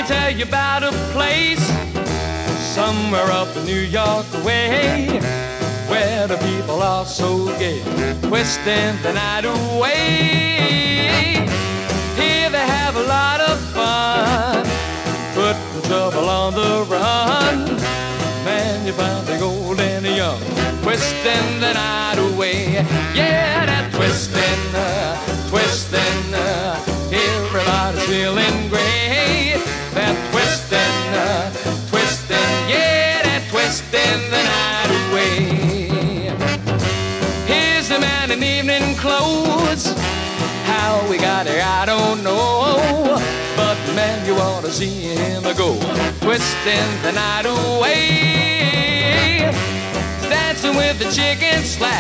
tell you about a place somewhere up in New York way, where the people are so gay, twisting the night away. Here they have a lot of fun, putting trouble on the run. Man, you find the old and the young, twisting the night away. Yeah, that twisting, twisting, everybody's feeling great. That twisting, twisting, yeah, that twisting the night away. Here's the man in evening clothes. How we got here, I don't know. But man, you ought to see him go, twisting the night away. He's dancing with the chicken slack.